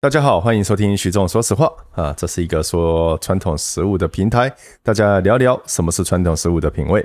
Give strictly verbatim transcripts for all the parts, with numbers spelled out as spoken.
大家好，欢迎收听徐仲说实话啊，这是一个说传统食物的平台，大家聊聊什么是传统食物的品味。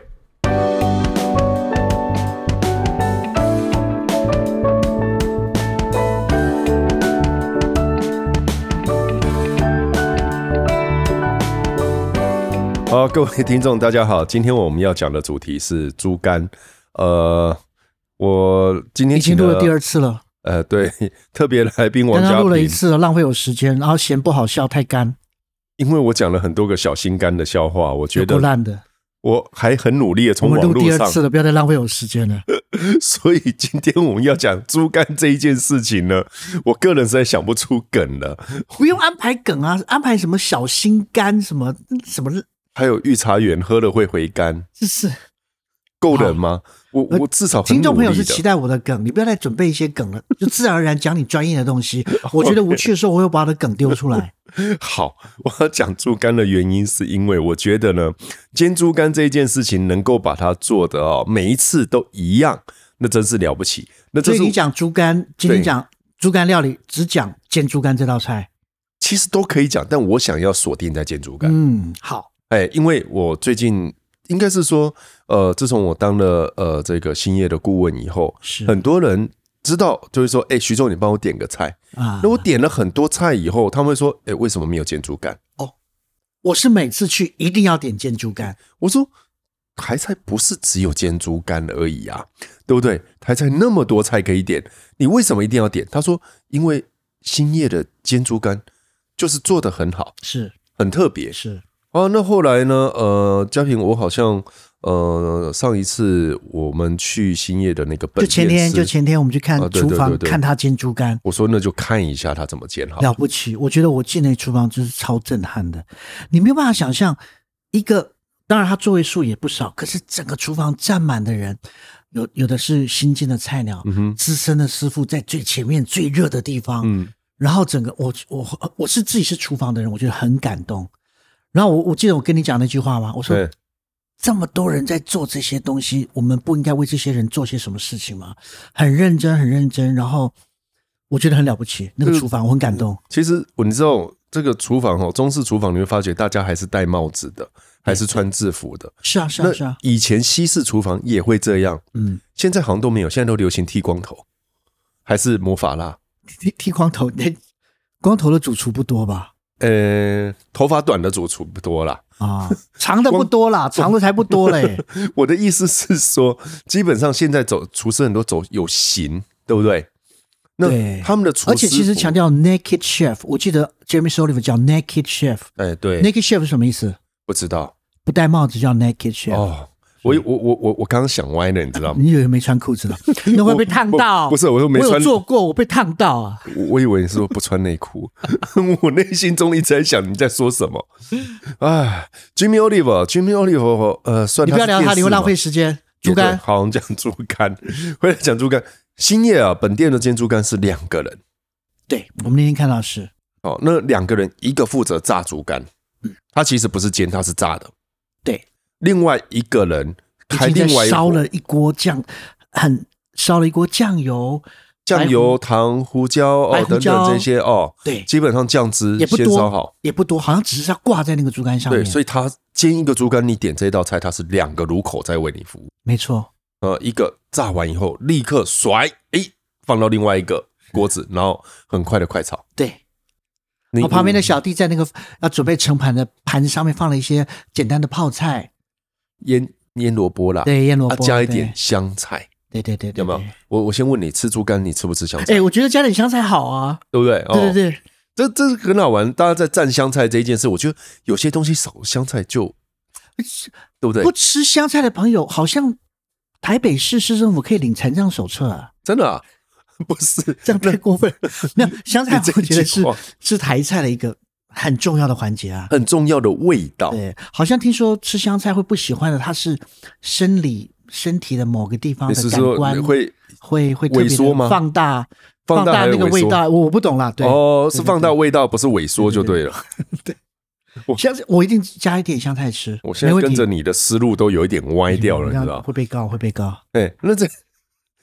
好，各位听众大家好，今天我们要讲的主题是猪肝。呃，我今天已经录了第二次了。 呃，对，特别来宾王家平， 刚刚录了一次了，浪费我时间，然后嫌不好笑，太干。 因为我讲了很多个小心肝的笑话，我觉得不烂的， 我还很努力的从网络上。 我们录第二次了，不要再浪费我时间了。 所以今天我们要讲猪肝这一件事情呢，我个人实在想不出梗了。 不用安排梗啊，安排什么小心肝什么什么， 还有御茶园喝了会回甘， 这是够人吗？我我至少很努力的。 听众朋友是期待我的梗，你不要再准备一些梗了，就自然而然讲你专业的东西。我觉得无趣的时候，我会把我的梗丢出来。 好，我要讲猪肝的原因是因为我觉得呢，煎猪肝这一件事情能够把它做的哦，每一次都一样，那真是了不起。那这是所以你讲猪肝，今天讲猪肝料理，只讲煎猪肝这道菜， 其实都可以讲，但我想要锁定在煎猪肝。 嗯，好， 哎，因为我最近应该是说，呃，自从我当了呃这个兴业的顾问以后，很多人知道，就是说，哎，徐总，你帮我点个菜啊。那我点了很多菜以后，他们会说，哎，为什么没有煎猪肝？ 哦，我是每次去一定要点煎猪肝。 我说，台菜不是只有煎猪肝而已啊，对不对？台菜那么多菜可以点，你为什么一定要点？他说，因为兴业的煎猪肝就是做得很好， 是很特别， 是。 哦，那后来呢？呃，嘉平，我好像呃上一次我们去兴业的那个本店， 就前天，就前天我们去看厨房，啊、对对对对看他煎猪肝。 我说那就看一下他怎么煎好了。 了不起，我觉得我进那厨房就是超震撼的。你没有办法想象一个，当然他座位数也不少，可是整个厨房站满的人，有有的是新进的菜鸟，嗯、资深的师傅在最前面最热的地方，嗯，然后整个我我我是自己是厨房的人，我觉得很感动。然后我我记得我跟你讲那句话吗？我说这么多人在做这些东西，我们不应该为这些人做些什么事情吗？很认真很认真，然后我觉得很了不起，那个厨房我很感动。 其实你知道这个厨房哦，中式厨房你会发觉大家还是戴帽子的，还是穿制服的。 是啊是啊是啊。 以前西式厨房也会这样，嗯，现在好像都没有，现在都流行剃光头，还是魔法蜡。 剃剃光头，光头的主厨不多吧？ 呃，头发短的主厨不多啦， 啊，长的不多啦，长的才不多嘞。 我的意思是说，基本上现在走厨师很多走有型，对不对？那他们的厨师， 而且其实强调 naked chef， 我记得 Jamie Oliver 叫 naked chef。 哎，对 ，naked chef 是什么意思？ 不知道， 不戴帽子叫 naked chef。 哦，我我我我我刚刚想歪了，你知道吗？ 你以为没穿裤子了？那会被烫到？ 不是，我说没穿， 我有做过，我被烫到啊！ 我以为你是说不穿内裤，我内心中一直在想你在说什么。哎 ，Jamie Oliver，Jamie Oliver， 呃，算你不要聊他，你会浪费时间。猪肝， 好，我们讲猪肝，回来讲猪肝。兴业啊，本店的煎猪肝是两个人， 对我们那天看到是哦，那两个人一个负责炸猪肝，嗯，他其实不是煎，他是炸的， 对。 另外一个人开另外一烧了一锅酱，很烧了一锅酱油、 酱油、糖、胡椒哦等等这些哦， 对， 基本上酱汁先烧好， 也不多，好像只是要挂在那个猪肝上面。 对，所以他煎一个猪肝，你点这道菜，他是两个炉口在为你服务， 没错。 呃，一个炸完以后立刻甩，哎，放到另外一个锅子，然后很快的快炒。 对。我旁边的小弟在那个要准备盛盘的盘子上面放了一些简单的泡菜。 腌腌萝卜啦， 对，腌萝卜、 啊，加一点香菜， 对对 对, 对, 对， 有没有？我我先问你，吃猪肝你吃不吃香菜？ 哎、欸，我觉得加点香菜好啊， 对不对？ 哦、对对对， 这这是很好玩。大家在蘸香菜这一件事，我觉得有些东西少香菜就，对不对？ 不吃香菜的朋友，好像台北市市政府可以领残障手册啊！ 真的啊？不是这样太过分。没有香菜，我觉得是是台菜的一个很重要的环节啊， 很重要的味道。 对，好像听说吃香菜会不喜欢的，它是生理身体的某个地方的感官会会会萎缩吗？ 放大放大那个味道，我不懂啦。对哦，是放大味道，不是萎缩就对了。 对，我香菜我一定加一点香菜吃。 我现在跟着你的思路都有一点歪掉了，你知道？ 会被告，会被告。 哎，那这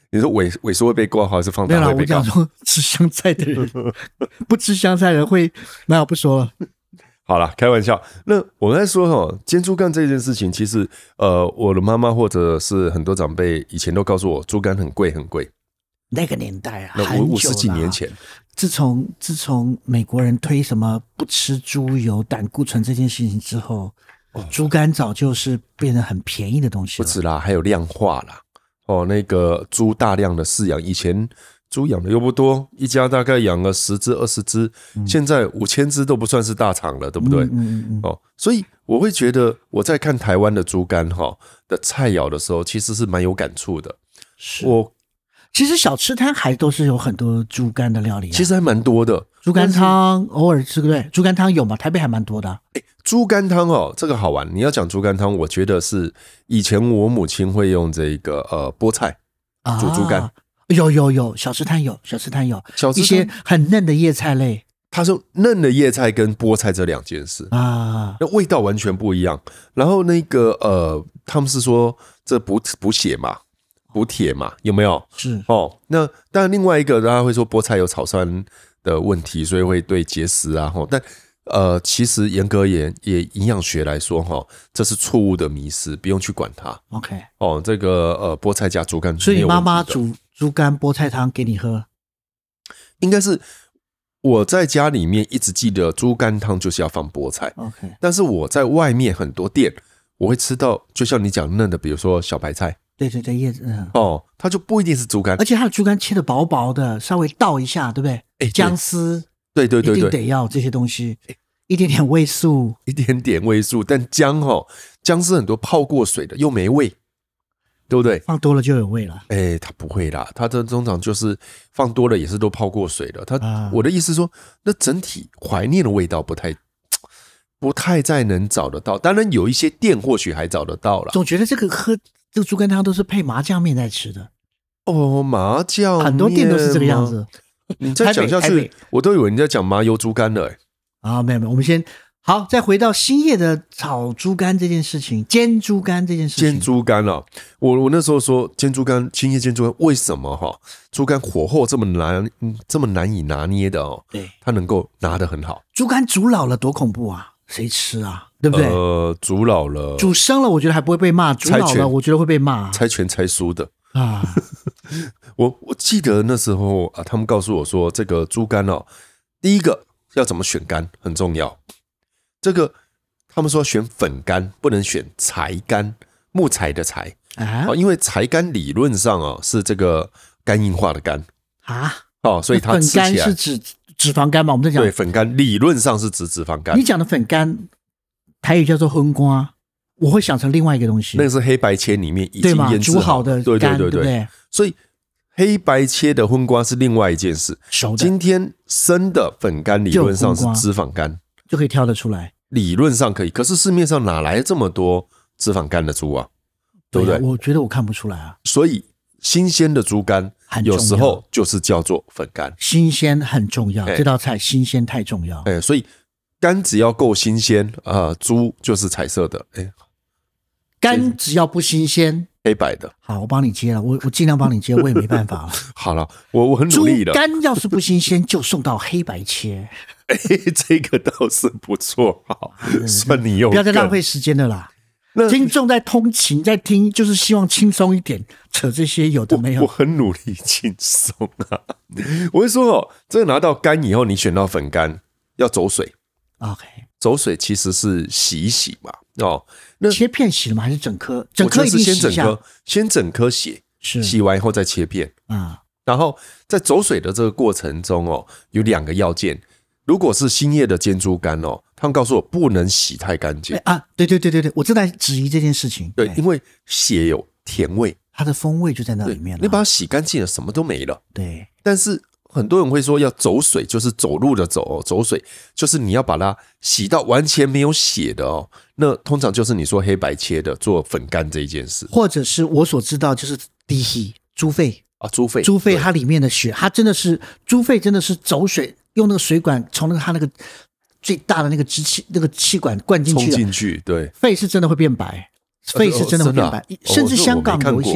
你说萎萎缩会被挂号还是放大会被挂号？ 没有啦，我讲说吃香菜的人，不吃香菜的人会，那我不说了。 好啦，开玩笑。那我在说哦，煎猪肝这件事情，其实呃，我的妈妈或者是很多长辈以前都告诉我，猪肝很贵很贵。 那个年代啊， 那五十几年前， 自从自从美国人推什么不吃猪油、胆固醇这件事情之后，哦、猪肝早就是变成很便宜的东西了。 不止啦，还有量化啦。哦，那个猪大量的饲养，以前猪养的又不多，一家大概养了十只、二十只，嗯、现在五千只都不算是大厂了，对不对？嗯嗯嗯哦，所以我会觉得我在看台湾的猪肝哈的菜肴的时候，其实是蛮有感触的。 是我。 其实小吃摊还都是有很多猪肝的料理、啊， 其实还蛮多的。 猪肝汤偶尔吃，对，猪肝汤有吗？台北还蛮多的、啊。 欸、猪肝汤哦，这个好玩。你要讲猪肝汤，我觉得是以前我母亲会用这个呃菠菜煮猪肝、啊， 有有有，小吃摊有，小吃摊有， 小吃一些很嫩的叶菜类。 他说嫩的叶菜跟菠菜这两件事啊，那味道完全不一样。然后那个呃，他们是说这补补血嘛。补铁嘛，有没有？ 是哦。那当然，另外一个大家会说菠菜有草酸的问题，所以会对结石啊。但呃，其实严格也也营养学来说，哈，这是错误的迷思，不用去管它。 OK， 哦，这个呃菠菜加猪肝， 所以妈妈煮猪肝菠菜汤给你喝， 应该是我在家里面一直记得猪肝汤就是要放菠菜。 OK， 但是我在外面很多店，我会吃到，就像你讲嫩的，比如说小白菜。 对对对，叶子、嗯、 哦，它就不一定是猪肝， 而且它的猪肝切的薄薄的，稍微倒一下，对不对？ 欸、 姜丝， 对对对对， 一定得要这些东西，欸、一点点味素， 一点点味素，但姜哦，姜是很多泡过水的，又没味，对不对？ 放多了就有味了。 哎、欸，它不会啦，它这通常就是放多了也是都泡过水的。它、啊、我的意思是说，那整体怀念的味道不太。不太再能找得到，当然有一些店或许还找得到啦。 总觉得这个喝这个猪肝汤都是配麻酱面在吃的。 哦，麻酱面， 很多店都是这个样子。 你再讲下去，我都以为你在讲麻油猪肝了、欸。 啊，没有没有，我们先好，再回到兴业的炒猪肝这件事情，煎猪肝这件事情。 煎猪肝啊，我我那时候说煎猪肝，兴业煎猪肝，为什么哈？猪肝火候这么难，这么难以拿捏的哦？ 对， 它能够拿得很好。 猪肝煮老了多恐怖啊！谁吃啊？对不对？ 呃，煮老了， 煮生了，我觉得还不会被骂；煮老了，我觉得会被骂。 猜拳猜输的啊！ 我我记得那时候啊，他们告诉我说，这个猪肝哦，第一个要怎么选肝很重要。这个他们说选粉肝，不能选柴肝，木材的材啊，因为柴肝理论上哦是这个肝硬化的肝啊， 哦，所以它吃起来粉肝是指。脂肪肝嘛，我们在讲对粉肝，理论上是指脂肪肝。 你讲的粉肝，台语叫做荤瓜，我会想成另外一个东西。 那个是黑白切里面已经腌制煮好的肝， 对对对对, 对, 对, 对。 所以黑白切的荤瓜是另外一件事。 熟的。 今天生的粉肝理论上是脂肪肝， 就可以挑得出来。 理论上可以，可是市面上哪来这么多脂肪肝的猪啊？对不对？ 我觉得我看不出来啊。 所以新鲜的猪肝。有时候就是叫做粉肝， 新鲜很重要。欸、这道菜新鲜太重要。 哎、欸，所以肝只要够新鲜啊、呃，猪就是彩色的。哎、欸， 肝只要不新鲜， 黑白的。 好，我帮你接了，我我尽量帮你接，我也没办法了。 好了，我我很努力了。 猪肝要是不新鲜，就送到黑白切。 哎、欸，这个倒是不错，好，算你用。 不要再浪费时间了啦。听众在通勤在听，就是希望轻松一点，扯这些有的没有。 我, 我很努力轻松啊！我会说哦，这个拿到肝以后，你选到粉肝要走水。 OK， 走水其实是洗一洗嘛。哦，那切片洗了吗？还是整颗？整颗一定洗一下。 先整颗，先整颗洗， 是洗完以后再切片啊。 然后在走水的这个过程中哦，有两个要件。如果是兴业的煎猪肝哦，他们告诉我不能洗太干净、 欸、啊！对对对对对，我正在质疑这件事情。 对，因为血有甜味， 它的风味就在那里面了。 你把它洗干净了，什么都没了。 对， 但是很多人会说要走水，就是走路的走哦，走水就是你要把它洗到完全没有血的哦。那通常就是你说黑白切的做粉干这一件事， 或者是我所知道就是低血猪肺啊，猪肺， 猪肺它里面的血，它真的是猪肺，真的是走水。用那个水管从那个它那个最大的那个支气那个气管灌进去， 冲进去，对， 肺是真的会变白，肺是真的会变白， 啊、 甚至香港有一些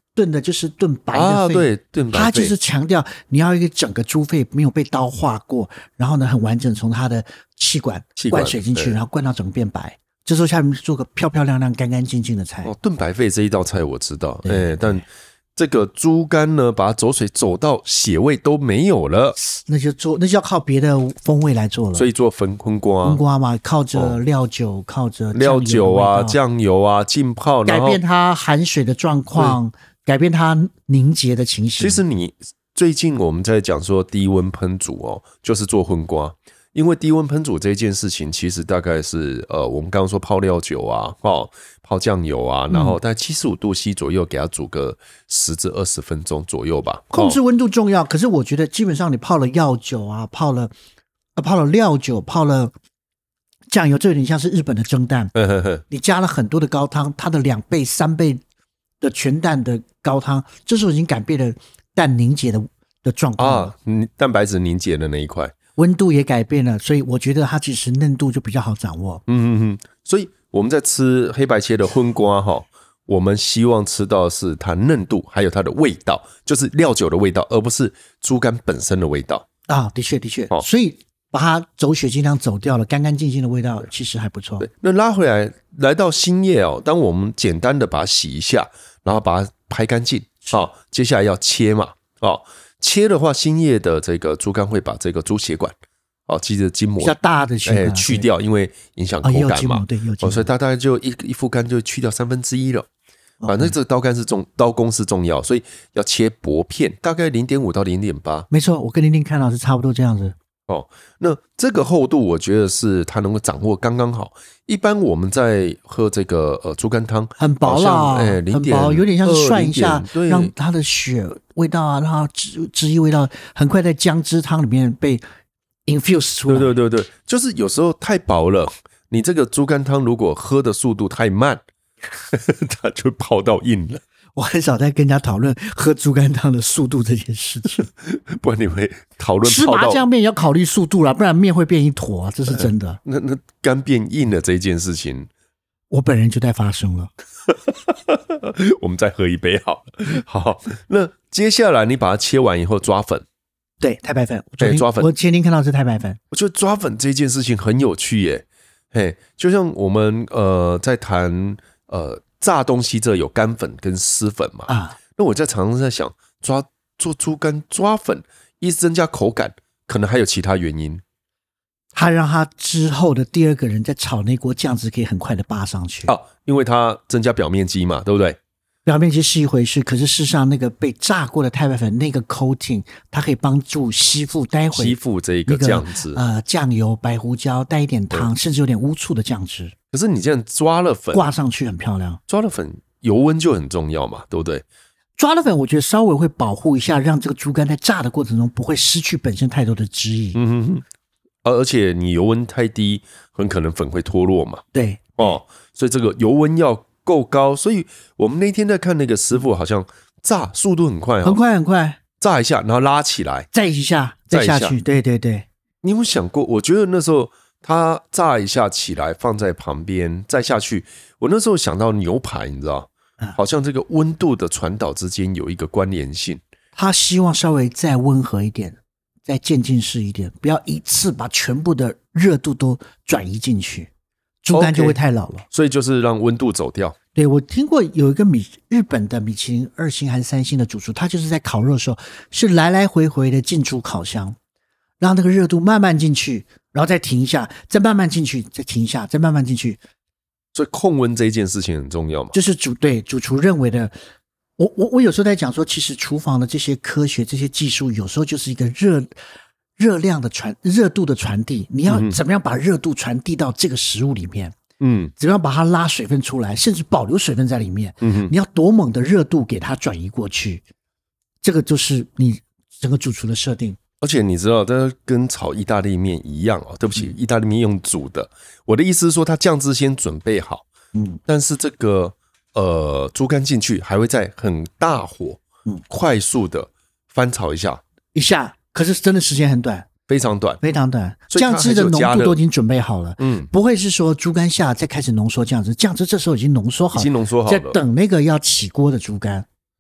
炖的就是炖白的肺， 啊，对，炖白肺， 它就是强调你要一个整个猪肺没有被刀划过，然后呢很完整从它的气管灌水进去，然后灌到整个变白。这时候下面做个漂漂亮亮、干干净净的菜。 哦，炖白肺这一道菜我知道，哎，但这个猪肝呢，把它走水走到血味都没有了， 那就做，那就要靠别的风味来做了。 所以做荤荤瓜， 荤瓜嘛，靠着料酒，哦、靠着料酒啊、酱油啊浸泡， 改变它含水的状况，改变它凝结的情形。 其实你最近我们在讲说低温烹煮哦，就是做荤瓜。因为低温烹煮这件事情，其实大概是呃，我们刚刚说泡料酒啊，哦，泡酱油啊，然后大概七十五度 C 左右，给它煮个十至二十分钟左右吧。 控制温度重要，可是我觉得基本上你泡了药酒啊，泡了、呃、泡了料酒，泡了酱油，这有点像是日本的蒸蛋。你加了很多的高汤，它的两倍、三倍的全蛋的高汤，这时候已经改变了蛋凝结的的状况啊，蛋白质凝结的那一块。 温度也改变了，所以我觉得它其实嫩度就比较好掌握。 嗯嗯嗯，所以我们在吃黑白切的荤瓜哈，我们希望吃到的是它嫩度，还有它的味道，就是料酒的味道，而不是猪肝本身的味道啊。的确的确，哦、所以把它走血尽量走掉了，干干净净的味道其实还不错。 对，那拉回来来到兴业哦，当我们简单的把它洗一下，然后把它拍干净，哦，接下来要切嘛，哦。切的话，兴业的这个猪肝会把这个猪血管哦，记得筋膜比较大的血管、 欸、去掉，因为影响口感嘛。 哦、对，有哦，所以它大概就一一副肝就去掉三分之一了。反正这个刀肝是重，刀工是重要，所以要切薄片，大概零点五到零点八。 没错，我跟玲玲看到是差不多这样子。 哦，那这个厚度，我觉得是它能够掌握刚刚好。一般我们在喝这个呃猪肝汤， 很薄啦， 哎， 很薄，有点像是涮一下， 对， 让它的血味道啊，让它汁汁液味道很快在姜汁汤里面被 infuse 出来。 对对对对，就是有时候太薄了，你这个猪肝汤如果喝的速度太慢，它就泡到硬了。 我很少在跟人家讨论喝猪肝汤的速度这件事情， 不然你会讨论吃麻酱面要考虑速度啦，不然面会变一坨、啊，这是真的。 那那肝变硬了这一件事情， 我本人就在发生了。 我们再喝一杯好了。好，那接下来你把它切完以后抓粉， 对，太白粉， 对，抓粉。 我前天看到是太白粉， 我觉得抓粉这件事情很有趣耶。嘿，就像我们呃在谈呃。炸东西这有干粉跟湿粉嘛？啊，那我在常常在想，抓做猪肝抓粉，一是增加口感，可能还有其他原因。 它让它之后的第二个人在炒那锅酱汁可以很快的扒上去。 哦，因为它增加表面积嘛，对不对？ 表面积是一回事，可是事实上那个被炸过的太白粉那个 coating， 它可以帮助吸附待会吸附这个酱汁、 那個、呃酱油、白胡椒带一点糖，甚至有点乌醋的酱汁。 可是你这样抓了粉挂上去很漂亮， 抓了粉油温就很重要嘛，对不对？ 抓了粉我觉得稍微会保护一下，让这个猪肝在炸的过程中不会失去本身太多的汁液。 嗯哼哼，而且你油温太低，很可能粉会脱落嘛。 对哦，所以这个油温要够高。所以我们那天在看那个师傅，好像炸速度很快、哦， 很快很快， 炸一下，然后拉起来， 再一下，再下去。对对对， 你有没有想过？我觉得那时候他炸一下起来，放在旁边，再下去。我那时候想到牛排，你知道，好像这个温度的传导之间有一个关联性。 他希望稍微再温和一点，再渐进式一点，不要一次把全部的热度都转移进去，猪肝就会太老了。Okay, 所以就是让温度走掉。 对，我听过有一个米日本的米其林二星还是三星的主厨，他就是在烤肉的时候是来来回回的进出烤箱，让那个热度慢慢进去，然后再停一下，再慢慢进去，再停一下，再慢慢进去。 所以控温这一件事情很重要嘛？ 就是主对主厨认为的。我我我有时候在讲说，其实厨房的这些科学、这些技术，有时候就是一个热热量的传热度的传递。你要怎么样把热度传递到这个食物里面？嗯，怎么样把它拉水分出来，甚至保留水分在里面？嗯，你要多猛的热度给它转移过去，这个就是你整个主厨的设定。 而且你知道，这跟炒意大利面一样哦。对不起，嗯、意大利面用煮的。我的意思是说，它酱汁先准备好，嗯，但是这个。呃，猪肝进去还会在很大火，嗯，快速的翻炒一下， 一下，可是真的时间很短， 非常短， 非常短。酱汁的浓度都已经准备好了，嗯，不会是说猪肝下再开始浓缩酱汁，酱汁这时候已经浓缩好了， 已经浓缩好了， 在等那个要起锅的猪肝。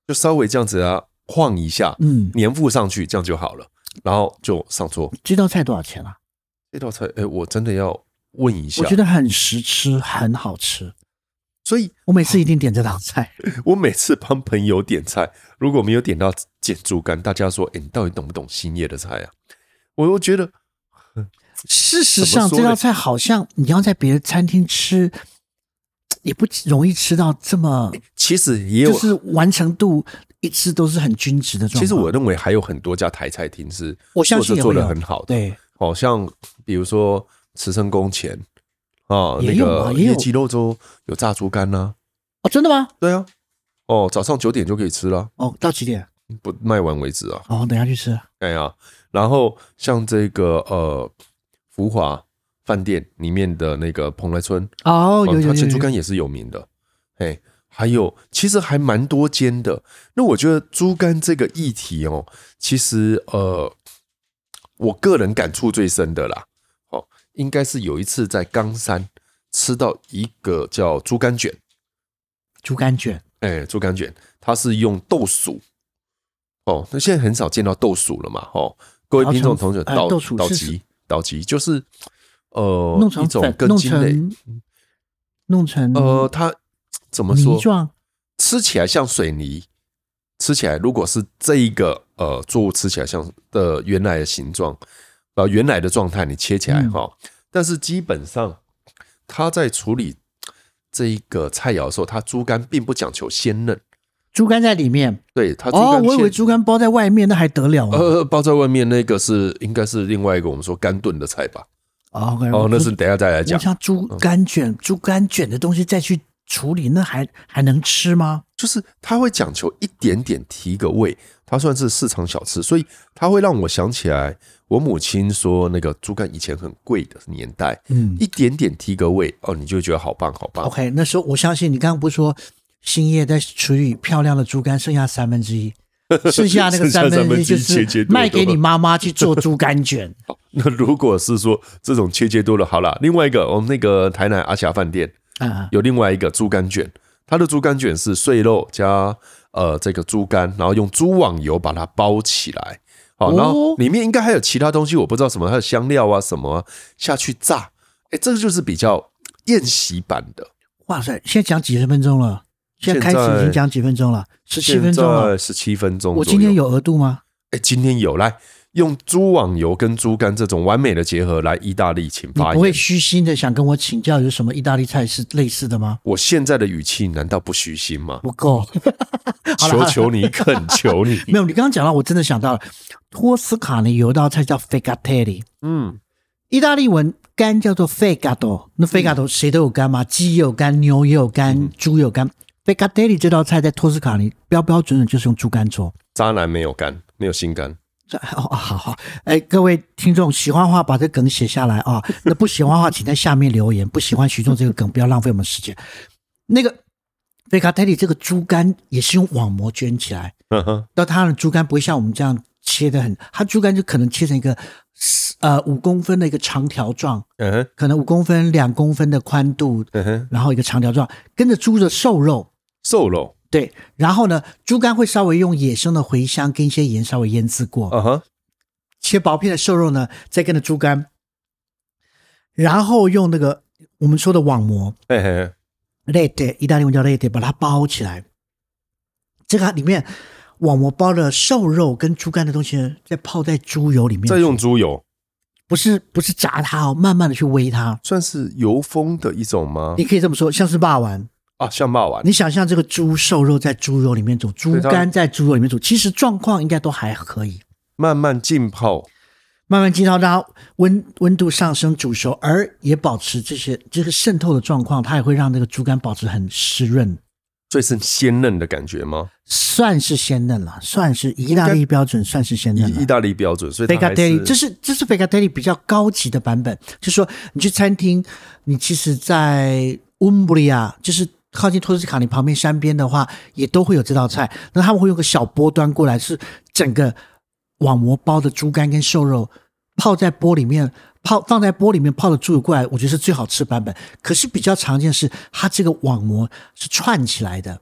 就稍微这样子啊晃一下，嗯，粘附上去，这样就好了，然后就上桌。 这道菜多少钱啊？ 这道菜，哎，我真的要问一下。 我觉得很实吃，很好吃， 所以我每次一定点这道菜。 我每次帮朋友点菜，如果没有点到煎猪肝，大家说：“哎，你到底懂不懂兴业的菜啊？”我我觉得， 事实上这道菜好像你要在别的餐厅吃，也不容易吃到这么。 其实也有， 就是完成度一吃都是很均值的状况。 其实我认为还有很多家台菜厅是我相信做的很好的， 对， 好、哦、像比如说慈圣宫前啊，那个业绩肉粥有炸猪肝呐、 啊。哦，真的吗？ 对啊，哦，早上九点就可以吃了。 哦，到几点？ 不卖完为止啊。 哦，等一下去吃。 哎呀，然后像这个呃福华饭店里面的那个蓬莱村哦，有有有， 它煎猪肝也是有名的。哎，还有其实还蛮多间的。那我觉得猪肝这个议题哦，其实呃，我个人感触最深的啦，哦，应该是有一次在冈山吃到一个叫猪肝卷。 猪肝卷， 哎，猪肝卷，它是用豆薯。哦，那现在很少见到豆薯了嘛？哦，各位听众同学，岛岛吉岛吉就是呃弄成一种根茎类， 弄成呃，它怎么说？ 泥状， 吃起来像水泥，吃起来如果是这一个呃作物吃起来像的原来的形状，呃原来的状态，你切起来哈、嗯，但是基本上它在处理这一个菜肴的时候，它猪肝并不讲求鲜嫩。 猪肝在里面， 对，它猪肝哦，我以为猪肝包在外面，那还得了啊？ 呃，包在外面那个是应该是另外一个我们说干炖的菜吧？ 哦， okay, 哦，那是等一下再来讲。 像猪肝卷、嗯、猪肝卷的东西再去处理，那还还能吃吗？ 就是它会讲求一点点提个味，它算是市场小吃，所以它会让我想起来我母亲说那个猪肝以前很贵的年代，嗯，一点点提个味哦，你就会觉得好棒好棒。 OK， 那时候我相信你刚刚不是说。兴业在处理漂亮的猪肝，剩下三分之一，剩下那个三分之一就是卖给你妈妈去做猪肝卷。 那如果是说这种切切多的，好啦，另外一个我们那个台南阿霞饭店、啊、有另外一个猪肝卷，它的猪肝卷是碎肉加呃这个猪肝，然后用猪网油把它包起来，好，然后里面应该还有其他东西，我不知道什么，还有香料啊什么、啊、下去炸，哎，这个就是比较宴席版的。 哇塞，现在讲几十分钟了。现在开始已经讲几分钟了，十七分钟了， 十七分钟。 我今天有额度吗？ 哎，今天有，来用猪网油跟猪肝这种完美的结合来意大利，请发言。 你不会虚心的想跟我请教有什么意大利菜是类似的吗？ 我现在的语气难道不虚心吗？ 不够， 求求你，恳求你。 没有，你刚刚讲到，我真的想到了，托斯卡尼有一道菜叫 Fegatelli， 嗯，意大利文肝叫做 Fegato， 那 Fegato 谁都有肝嘛，鸡也有肝，牛也有肝，嗯、猪也有肝。Fegatelli 这道菜在托斯卡尼标标准准就是用猪肝做， 渣男没有肝，没有心肝。 哦，好好，哎，各位听众喜欢的话把这个梗写下来啊，那不喜欢的话请在下面留言。不喜欢徐仲这个梗，不要浪费我们时间。那个 Fegatelli 这个猪肝也是用网膜卷起来，嗯、但它的猪肝不会像我们这样切得很，它猪肝就可能切成一个呃五公分的一个长条状，嗯、可能五公分、两公分的宽度，嗯、然后一个长条状，跟着猪的瘦肉。 瘦肉对，然后呢，猪肝会稍微用野生的茴香跟一些盐稍微腌制过， uh-huh. 切薄片的瘦肉呢，再跟着猪肝，然后用那个我们说的网膜 ，rete 意大利文叫 rete， 把它包起来。这个里面网膜包的瘦肉跟猪肝的东西呢，再泡在猪油里面， 再用猪油， 不是不是炸它哦，慢慢的去煨它， 算是油封的一种吗？ 你可以这么说，像是肉丸。 啊，像肉丸， 你想象这个猪瘦肉在猪肉里面煮，猪肝在猪肉里面煮，其实状况应该都还可以。 慢慢浸泡， 慢慢浸泡，让它温温度上升煮熟，而也保持这些这个渗透的状况，它也会让这个猪肝保持很湿润。 所以是鲜嫩的感觉吗？ 算是鲜嫩了，算是意大利标准，算是鲜嫩了。 意大利标准，所以它还是这是这是 Fegatelli 比较高级的版本，就是说你去餐厅，你其实在温布利亚，就是靠近托斯卡尼旁边山边的话，也都会有这道菜。那他们会用个小钵端过来，是整个网膜包的猪肝跟瘦肉泡在钵里面，泡放在钵里面泡的猪油过来，我觉得是最好吃的版本。可是比较常见的是，它这个网膜是串起来的，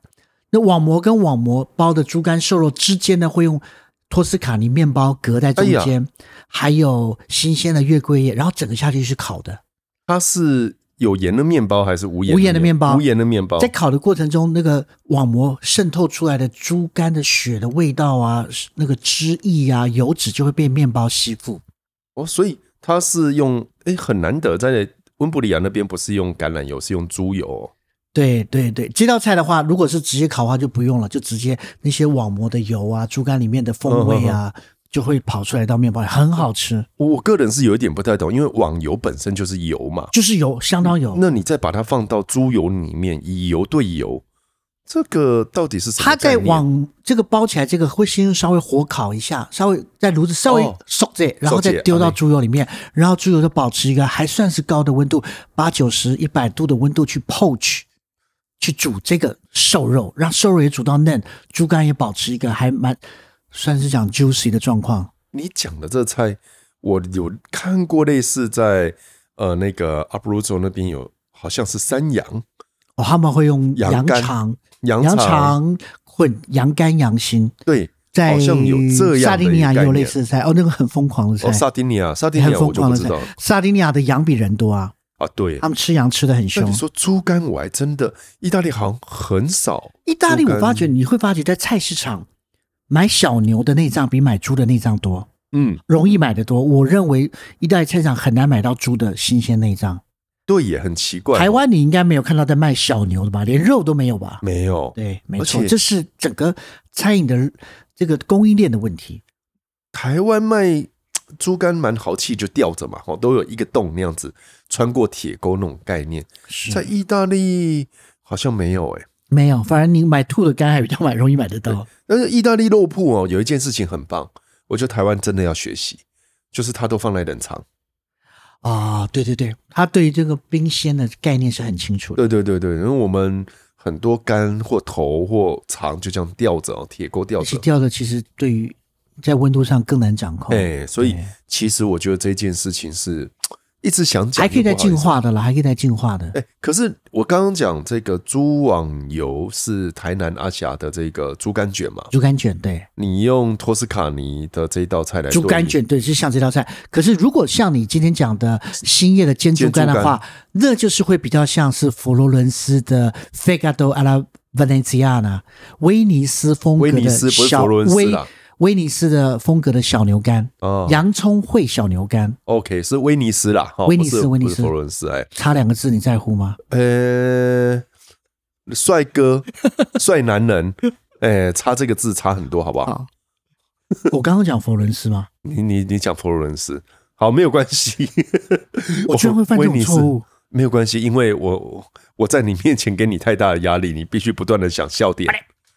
那网膜跟网膜包的猪肝瘦肉之间呢，会用托斯卡尼面包隔在中间，哎、还有新鲜的月桂叶，然后整个下去是烤的。 它是有盐的面包还是无盐的面包？ 无盐的面包， 无盐的面包。 在烤的过程中，那个网膜渗透出来的猪肝的血的味道啊，那个汁液啊，油脂就会被面包吸附。 哦，所以它是用，哎，很难得，在温布里亚那边不是用橄榄油，是用猪油、哦。 对对对，这道菜的话，如果是直接烤的话就不用了，就直接那些网膜的油啊，猪肝里面的风味啊。嗯，就会跑出来到面包里，很好吃。 我个人是有一点不太懂，因为网油本身就是油嘛， 就是油，相当油。 那你再把它放到猪油里面，以油对油，这个到底是什么概念？ 它在往这个包起来，这个会先稍微火烤一下，稍微在炉子稍微熟这、哦，然后再丢到猪油里面，然后猪油就保持一个还算是高的温度，八九十、一百度的温度去 poach。去煮这个瘦肉，让瘦肉也煮到嫩，猪肝也保持一个还蛮算是讲 juicy 的状况。 你讲的这菜，我有看过类似在呃那个 Abruzzo 那边有，好像是山羊哦，他们会用羊肠、 羊肠混羊肝、羊心。 对， 在好像有这样的萨丁尼亚也有类似的菜哦，那个很疯狂的菜。 哦，萨丁尼亚，萨丁尼亚我就不知道。 萨丁尼亚的羊比人多啊。 啊，对， 他们吃羊吃得很凶。 那你说猪肝，我还真的，意大利好像很少。 意大利我发觉你会发觉在菜市场买小牛的内脏比买猪的内脏多， 嗯， 容易买得多。我认为意大利菜市场很难买到猪的新鲜内脏。 对，也很奇怪。 台湾你应该没有看到在卖小牛的吧？连肉都没有吧？ 没有。 对，没错，这是整个餐饮的这个供应链的问题。 台湾卖猪肝蛮豪气，就吊着嘛，都有一个洞那样子，穿过铁钩那种概念。在意大利好像没有哎、欸， 没有，反而你买兔的肝还比较买容易买得到。 但是意大利肉铺哦，有一件事情很棒，我觉得台湾真的要学习，就是它都放在冷藏。 啊、哦，对对对，他对于这个冰鲜的概念是很清楚的。 对对对对，因为我们很多肝或头或肠就这样吊着，铁钩吊着，而且吊着其实对于在温度上更难掌控。 哎、欸，所以其实我觉得这件事情是一直想讲， 还可以再进化的啦，还可以再进化的。 哎、欸，可是我刚刚讲这个猪网油是台南阿霞的这个猪肝卷嘛？ 猪肝卷，对。 你用托斯卡尼的这一道菜来猪肝卷，对，是像这道菜。可是如果像你今天讲的兴业的煎猪肝的话，那就是会比较像是佛罗伦斯的 Fegato alla Veneziana 威尼斯风格的小威尼斯不是佛罗伦斯啦。 威尼斯的风格的小牛肝，哦、洋葱烩小牛肝 ，OK， 是威尼斯啦， 威尼斯，威尼斯， 佛罗伦斯，哎， 差两个字你在乎吗？ 呃，帅哥，帅男人，哎，差这个字差很多，好不好？好我刚刚讲佛罗伦斯吗？ 你你你讲佛罗伦斯，好，没有关系， 我居然会犯这种错误， 没有关系，因为我我在你面前给你太大的压力，你必须不断的想笑点。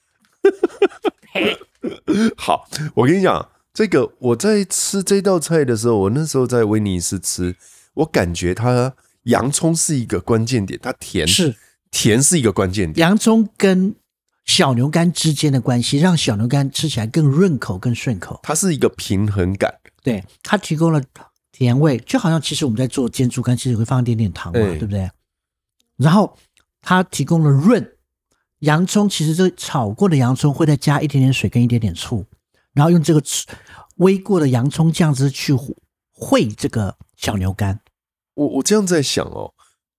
好，我跟你讲，这个我在吃这道菜的时候，我那时候在威尼斯吃，我感觉它洋葱是一个关键点，它甜是甜是一个关键点， 洋葱跟小牛肝之间的关系，让小牛肝吃起来更润口、更顺口。 它是一个平衡感， 对，它提供了甜味，就好像其实我们在做煎猪肝，其实会放一点点糖嘛，欸、对不对？然后它提供了润。洋葱其实这炒过的洋葱会再加一点点水跟一点点醋，然后用这个煨过的洋葱酱汁去烩这个小牛肝。 我我这样在想哦，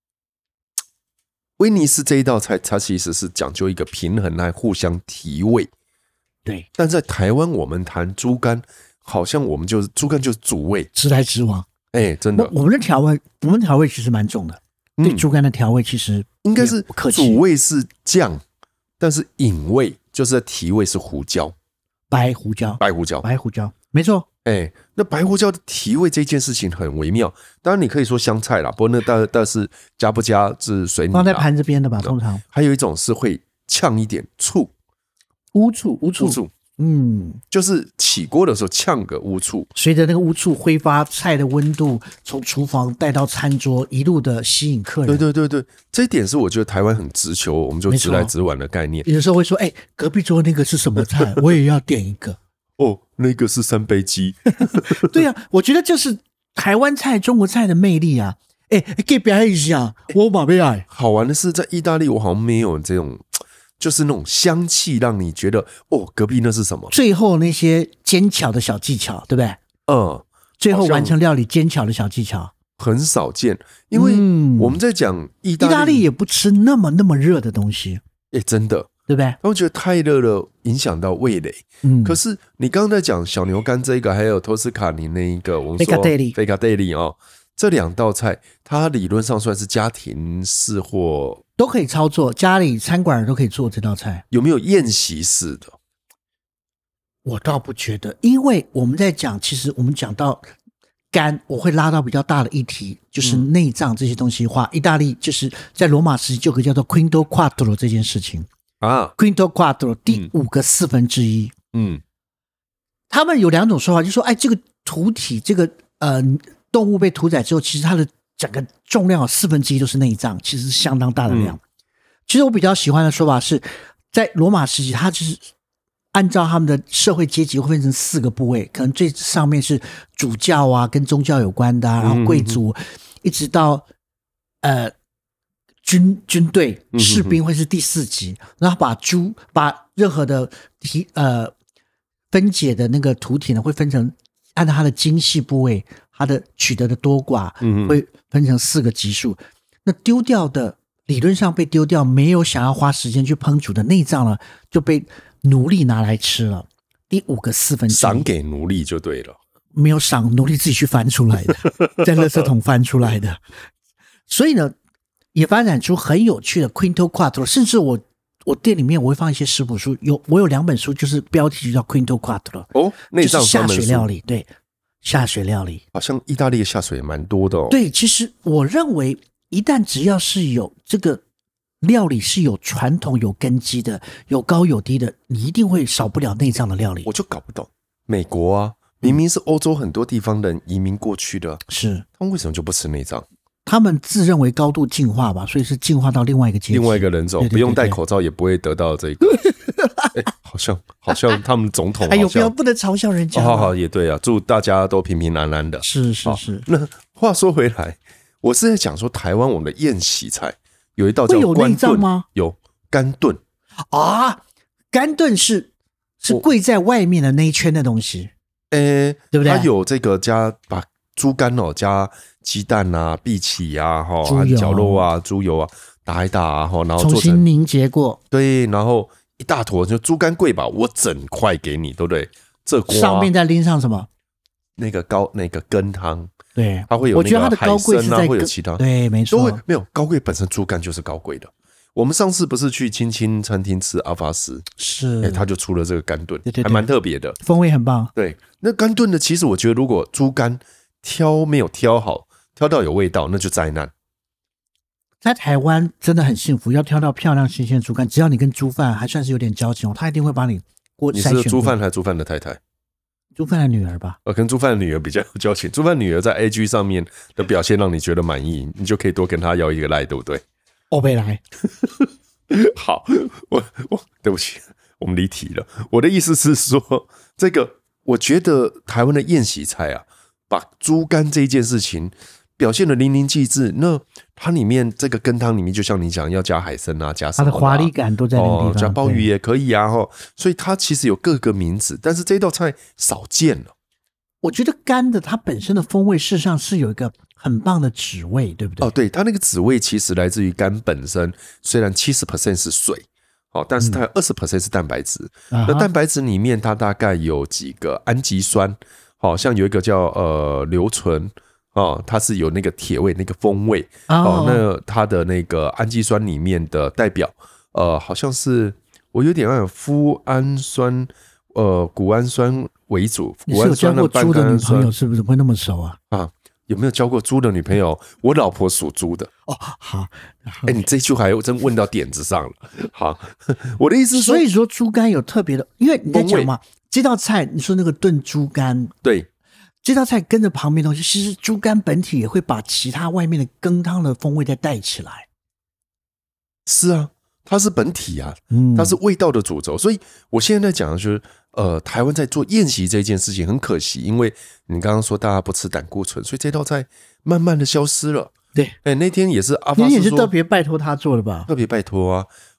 威尼斯这一道菜它其实是讲究一个平衡来互相提味。 对， 但在台湾我们谈猪肝，好像我们就是猪肝就是主味， 直来直往。 哎、欸，真的， 我们的调味，我们调味其实蛮重的。嗯、对猪肝的调味其实应该是主味是酱。但是引味就是提味是胡椒， 白胡椒， 白胡椒， 白胡椒，没错。 哎、欸，那白胡椒的提味这件事情很微妙。当然你可以说香菜啦，不过那但但是加不加是随你。 放在盘子边的吧，通常。 还有一种是会呛一点醋， 乌醋，乌醋， 乌醋。 嗯， 就是起锅的时候呛个乌醋， 随着那个乌醋挥发菜的温度，从厨房带到餐桌，一路的吸引客人。 对对对对，这一点是我觉得台湾很直球，我们就直来直往的概念。 有的时候会说，哎、欸，隔壁桌那个是什么菜，我也要点一个。 哦，那个是三杯鸡。 对啊，我觉得就是台湾菜、中国菜的魅力啊。哎、欸，可以表演一下，我马贝爱。 好玩的是，在意大利我好像没有这种就是那种香气，让你觉得哦，隔壁那是什么？ 最后那些尖巧的小技巧，对不对？ 嗯， 最后完成料理尖巧的小技巧很少见，因为我们在讲意大利， 意大利也不吃那么那么热的东西， 哎，真的， 对不对？ 他们觉得太热了，影响到味蕾。嗯，可是你刚刚在讲小牛肝这个，还有托斯卡尼那一个，我们说费卡戴利哦，这两道菜，它理论上算是家庭式或都可以操作，家里餐馆都可以做这道菜。 有没有宴席式的？ 我倒不觉得，因为我们在讲，其实我们讲到肝，我会拉到比较大的议题，就是内脏这些东西的话，嗯、意大利就是在罗马时期就有个叫做 Quinto Quattro 这件事情啊 ，Quinto Quattro 第五个四分之一。嗯，他们有两种说法，就是说，哎，这个屠体，这个呃动物被屠宰之后，其实它的整个重量四分之一都是内脏，其实是相当大的量。嗯、其实我比较喜欢的说法是在罗马时期，它就是按照他们的社会阶级会分成四个部位，可能最上面是主教啊，跟宗教有关的、啊，然后贵族，嗯、一直到呃军军队士兵会是第四级，嗯、然后把猪把任何的体呃分解的那个土体呢，会分成按照它的精细部位，它的取得的多寡，嗯、会分成四个级数。那丢掉的理论上被丢掉，没有想要花时间去烹煮的内脏呢，就被奴隶拿来吃了，第五个四分之一赏给奴隶就对了， 没有赏，奴隶自己去翻出来的，在垃圾桶翻出来的。所以呢，也发展出很有趣的 Quinto Quattro， 甚至我我店里面我会放一些食谱书，有我有两本书，就是标题就叫 Quinto Quattro 哦，内脏就是下水料理，对，下水料理， 好像意大利的下水也蛮多的哦。 对，其实我认为一旦只要是有这个料理是有传统有根基的，有高有低的，你一定会少不了内脏的料理。 我就搞不懂美国啊，明明是欧洲很多地方人移民过去的， 是他们为什么就不吃内脏？ 他们自认为高度进化吧，所以是进化到另外一个阶级， 另外一个人种，对对对对，不用戴口罩也不会得到这个。欸、好像好像他们总统， 哎呦，不要不能嘲笑人家。 哦、好好也对啊，祝大家都平平安安的。 是是是。 那话说回来，我是在讲说台湾我们的宴席菜。有一道叫关炖吗？有干炖啊，干炖是是贵在外面的那一圈的东西， 诶， 对不对？ 它有这个加把猪肝哦，加鸡蛋啊、荸荠啊、哈、含绞肉啊、猪油啊打一打啊，然后重新凝结过， 对，然后一大坨就猪肝贵吧，我整块给你，对不对？这锅上面再淋上什么？ 那个高那个羹汤。 对， 它会有那个海参啊，会有其他， 对，没错， 都会没有高贵本身猪肝就是高贵的。我们上次不是去青青餐厅吃阿法斯， 是， 欸、他就出了这个干炖，对对对，还蛮特别的， 风味很棒。 对，那干炖的其实我觉得，如果猪肝挑没有挑好，挑到有味道，那就灾难。 在台湾真的很幸福，要挑到漂亮新鲜猪肝，只要你跟猪贩还算是有点交情哦，他一定会帮你过筛选。 你是猪贩还是猪贩的太太？ 猪贩的女儿吧， 呃，跟猪贩的女儿比较有交情。猪贩女儿在 A G 上面的表现让你觉得满意，你就可以多跟她要一个赖，对不对？ 欧贝来， 好，我我对不起，我们离题了。我的意思是说，这个我觉得台湾的宴席菜啊，把猪肝这一件事情表现得淋漓尽致。那它里面这个羹汤里面，就像你讲，要加海参啊，加什么、啊、 它的华丽感都在那个地方、 哦，加鲍鱼也可以啊，所以它其实有各个名字，但是这道菜少见了。 我觉得干的它本身的风味，事实上是有一个很棒的脂味，对不对？ 哦，对，它那个脂味其实来自于肝本身，虽然 百分之七十 是水，哦，但是它有 百分之二十 是蛋白质。嗯、那蛋白质里面，它大概有几个氨基酸，好、哦、像有一个叫呃硫醇。哦，它是有那个铁味、那个风味 oh. 哦。那它的那个氨基酸里面的代表，呃，好像是我有点按麩氨酸、呃谷氨酸为主。 你是有交过猪的女朋友，是不是会那么熟啊？ 啊，有没有交过猪的女朋友？我老婆属猪的。 哦，好。 哎、欸，你这句还真问到点子上了。好，我的意思是说， 所以说猪肝有特别的，因为你在讲嘛，这道菜你说那个炖猪肝， 对。 这道菜跟着旁边的东西，其实猪肝本体也会把其他外面的羹汤的风味再带起来。 是啊，它是本体啊，它是味道的主轴。所以我现在在讲的就是，呃，台湾在做宴席这件事情很可惜，因为你刚刚说大家不吃胆固醇，所以这道菜慢慢的消失了。 对， 哎、欸，那天也是阿发斯说， 你也是特别拜托他做的吧？ 特别拜托啊，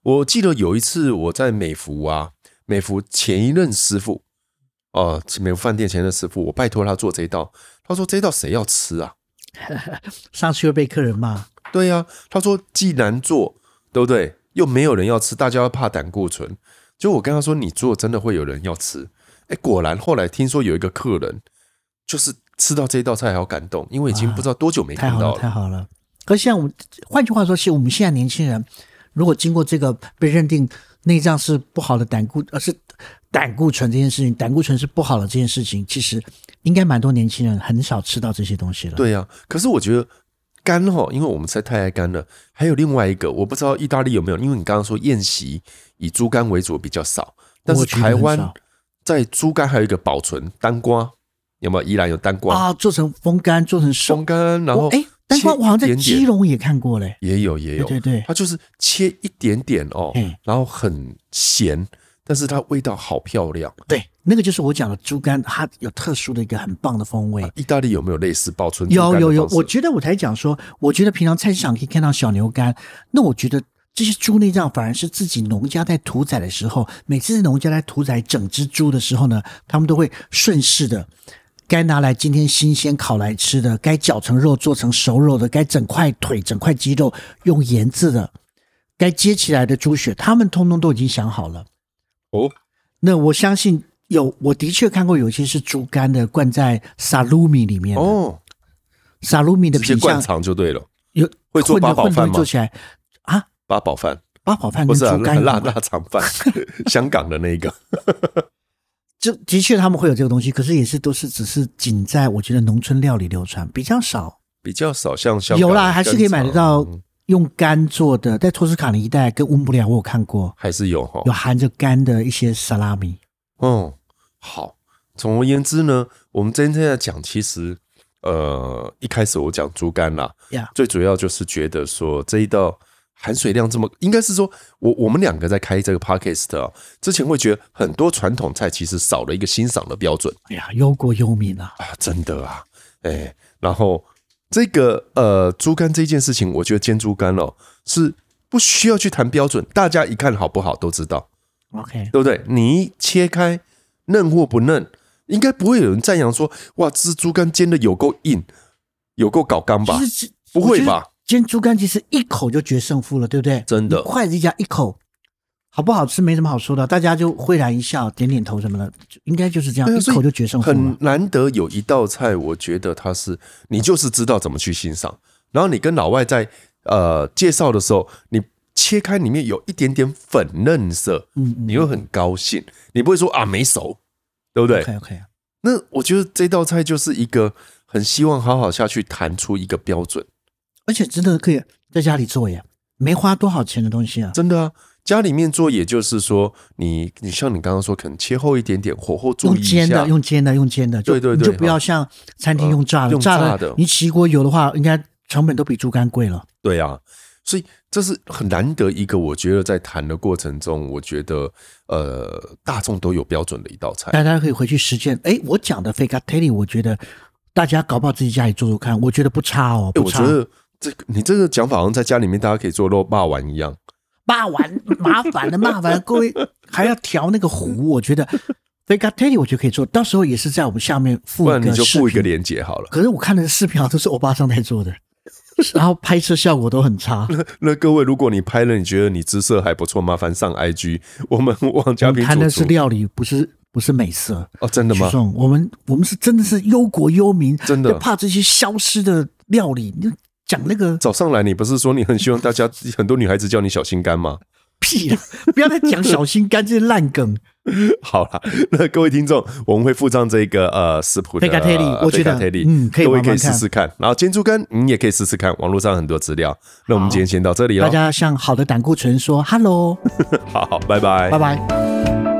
我记得有一次我在美孚啊，美孚前一任师傅哦、呃，美孚饭店前一任师傅，我拜托他做这一道，他说这一道谁要吃啊？ 上去会被客人骂。 对啊，他说既难做，对不对？又没有人要吃，大家要怕胆固醇。就我跟他说，你做真的会有人要吃。哎，果然后来听说有一个客人，就是吃到这一道菜好感动，因为已经不知道多久没看到了。 啊、太好了，太好了。可是像我们，换句话说，其实我们现在年轻人，如果经过这个被认定内脏是不好的胆固，而是胆固醇这件事情，胆固醇是不好的这件事情，其实应该蛮多年轻人很少吃到这些东西了。 对啊，可是我觉得。肝齁，因为我们实在太爱肝了。还有另外一个，我不知道意大利有没有，因为你刚刚说宴席以猪肝为主比较少，但是台湾在猪肝还有一个保存单瓜，有没有？宜兰有单瓜啊，做成风干，做成风干，然后哎，单瓜我好像在基隆也看过嘞， 也有也有， 对对对， 它就是切一点点哦，然后很咸。但是它味道好漂亮， 对，那个就是我讲的猪肝，它有特殊的一个很棒的风味。啊、 意大利有没有类似保存猪肝的方式？ 有有有，我觉得我才讲说，我觉得平常菜市场可以看到小牛肝，那我觉得这些猪内脏反而是自己农家在屠宰的时候，每次农家在屠宰整只猪的时候呢，他们都会顺势的，该拿来今天新鲜烤来吃的，该绞成肉做成熟肉的，该整块腿整块鸡肉用盐渍的，该接起来的猪血，他们通通都已经想好了。 哦， 那我相信有，我的确看过有些是猪肝的灌在萨鲁米里面的哦，萨鲁米的品相灌肠就对了。 有会做八宝饭吗？ 做起来啊， 八宝饭， 八宝饭跟猪肝、 啊、辣辣肠饭，香港的那个。 就的确他们会有这个东西，可是也是都是只是仅在我觉得农村料理流传，比较少， 比较少像香港有啦，还是可以买得到。嗯用肝做的，在托斯卡尼一带跟温布利亚我有看过， 还是有有含着肝的一些萨拉米。 哦，好。总而言之呢，我们今天在讲，其实呃，一开始我讲猪肝啦， yeah. 最主要就是觉得说这一道含水量这么，应该是说我我们两个在开这个 podcast 啊，之前会觉得很多传统菜其实少了一个欣赏的标准。 哎呀，忧国忧民啊！ 啊，真的啊，哎，然后。这个呃猪肝这件事情，我觉得煎猪肝哦是不需要去谈标准，大家一看好不好都知道 ，OK， 对不对？你一切开嫩或不嫩，应该不会有人赞扬说哇，这猪肝煎的有够硬，有够搞刚吧？不会吧？ 煎猪肝其实一口就决胜负了，对不对？ 真的， 筷子一夹一口。好不好吃没什么好说的，大家就挥然一笑，点点头什么的，应该就是这样，一口就决胜负了。 很难得有一道菜，我觉得它是你就是知道怎么去欣赏，然后你跟老外在呃介绍的时候，你切开里面有一点点粉嫩色，嗯，你会很高兴，你不会说啊没熟，对不对 ？OK OK。 那我觉得这道菜就是一个很希望好好下去谈出一个标准， 而且真的可以在家里做耶，没花多少钱的东西啊， 真的啊。家里面做，也就是说，你你像你刚刚说，可能切厚一点点，火候注意一下， 用煎的，用煎的，用煎的， 对对对， 你就不要像餐厅用炸的， 呃、 炸的，的你起锅油的话，应该成本都比猪肝贵了。 对啊，所以这是很难得一个，我觉得在谈的过程中，我觉得呃大众都有标准的一道菜， 大家可以回去实践。哎，我讲的 Fegatelli， 我觉得大家搞不好自己家里做做看，我觉得不差哦。不差我觉得这个你这个讲法好像在家里面大家可以做肉肉丸一样。 骂完麻烦了，麻烦了，各位还要调那个糊，我觉得 Fegatelli 我觉得可以做，到时候也是在我们下面附一个视频， 不然你就附一个连结好了。 可是我看的视频都是欧巴桑在做的，然后拍摄效果都很差。 那, 那各位，如果你拍了，你觉得你姿色还不错，麻烦上 I G， 我们王嘉宾谈的是料理，不是不是美色哦，真的吗？ 我们我们是真的是忧国忧民， 真的怕这些消失的料理。讲那个早上来，你不是说你很希望大家很多女孩子叫你小心肝吗？ 屁啦！不要再讲小心肝这些烂梗。 好啦，那各位听众，我们会附上这个呃食谱的 Fegatelli， 我觉得嗯， 可以慢慢看， 各位可以试试看。然后煎猪肝，你也可以试试看，网络上很多资料。那我们今天先到这里了， 大家向好的胆固醇说 hello， 好好，拜拜， 拜拜。